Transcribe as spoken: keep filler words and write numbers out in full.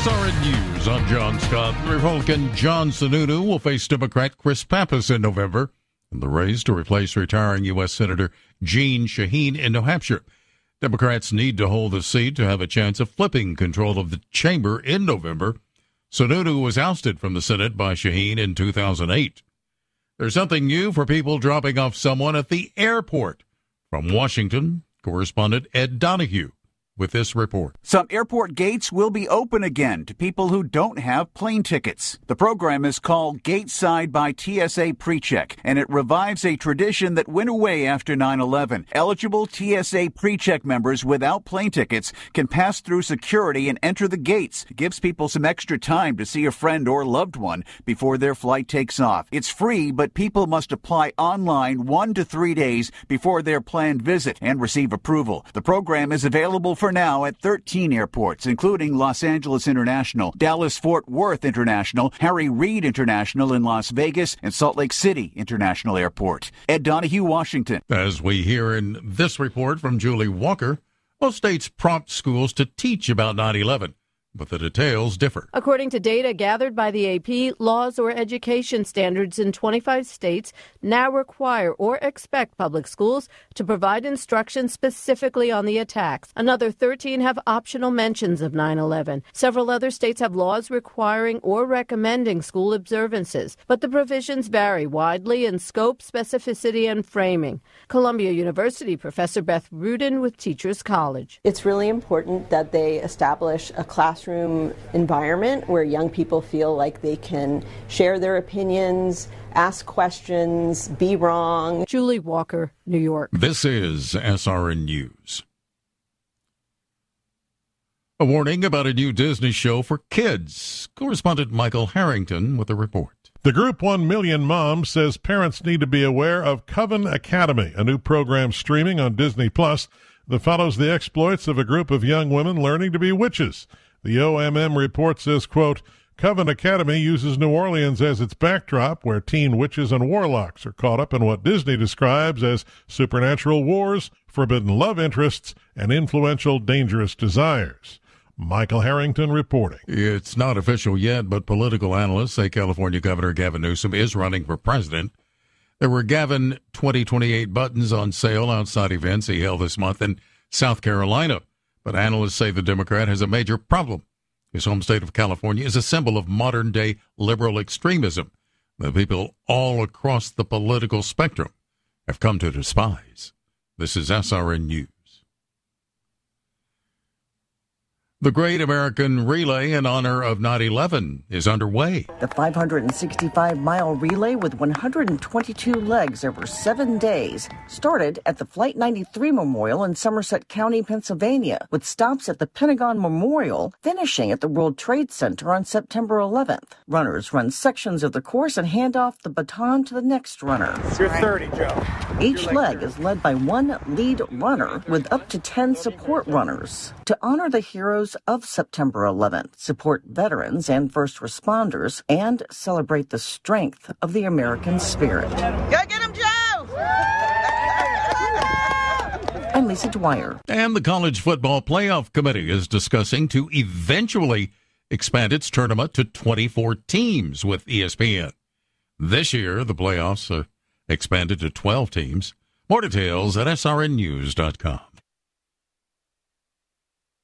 S R N News, I'm John Scott. Republican John Sununu will face Democrat Chris Pappas in November in the race to replace retiring U S. Senator Jeanne Shaheen in New Hampshire. Democrats need to hold the seat to have a chance of flipping control of the chamber in November. Sununu was ousted from the Senate by Shaheen in two thousand eight. There's something new for people dropping off someone at the airport. From Washington, correspondent Ed Donahue with this report. Some airport gates will be open again to people who don't have plane tickets. The program is called Gateside by T S A PreCheck, and it revives a tradition that went away after nine eleven. Eligible T S A PreCheck members without plane tickets can pass through security and enter the gates. It gives people some extra time to see a friend or loved one before their flight takes off. It's free, but people must apply online one to three days before their planned visit and receive approval. The program is available for now at thirteen airports, including Los Angeles International, Dallas-Fort Worth International, Harry Reid International in Las Vegas, and Salt Lake City International Airport. Ed Donahue, Washington. As we hear in this report from Julie Walker, most states prompt schools to teach about nine eleven. But the details differ. According to data gathered by the A P, laws or education standards in twenty-five states now require or expect public schools to provide instruction specifically on the attacks. Another thirteen have optional mentions of nine eleven. Several other states have laws requiring or recommending school observances, but the provisions vary widely in scope, specificity, and framing. Columbia University professor Beth Rudin with Teachers College. It's really important that they establish a classroom classroom environment where young people feel like they can share their opinions, ask questions, be wrong. Julie Walker, New York. This is S R N News. A warning about a new Disney show for kids. Correspondent Michael Harrington with a report. The group One Million Moms says parents need to be aware of Coven Academy, a new program streaming on Disney Plus that follows the exploits of a group of young women learning to be witches. The O M M report says, quote, Coven Academy uses New Orleans as its backdrop, where teen witches and warlocks are caught up in what Disney describes as supernatural wars, forbidden love interests, and influential, dangerous desires. Michael Harrington reporting. It's not official yet, but political analysts say California Governor Gavin Newsom is running for president. There were Gavin twenty twenty-eight buttons on sale outside events he held this month in South Carolina. But analysts say the Democrat has a major problem. His home state of California is a symbol of modern-day liberal extremism that people all across the political spectrum have come to despise. This is S R N News. The Great American Relay in honor of nine eleven is underway. The five hundred sixty-five mile relay with one hundred twenty-two legs over seven days started at the Flight ninety-three Memorial in Somerset County, Pennsylvania, with stops at the Pentagon Memorial, finishing at the World Trade Center on September eleventh. Runners run sections of the course and hand off the baton to the next runner. You're thirty, Joe. Each leg is led by one lead runner with up to ten support runners. To honor the heroes of September eleventh, support veterans and first responders, and celebrate the strength of the American spirit. Go get him, Joe! I'm Lisa Dwyer. And the College Football Playoff Committee is discussing to eventually expand its tournament to twenty-four teams with E S P N. This year, the playoffs are expanded to twelve teams. More details at S R N news dot com.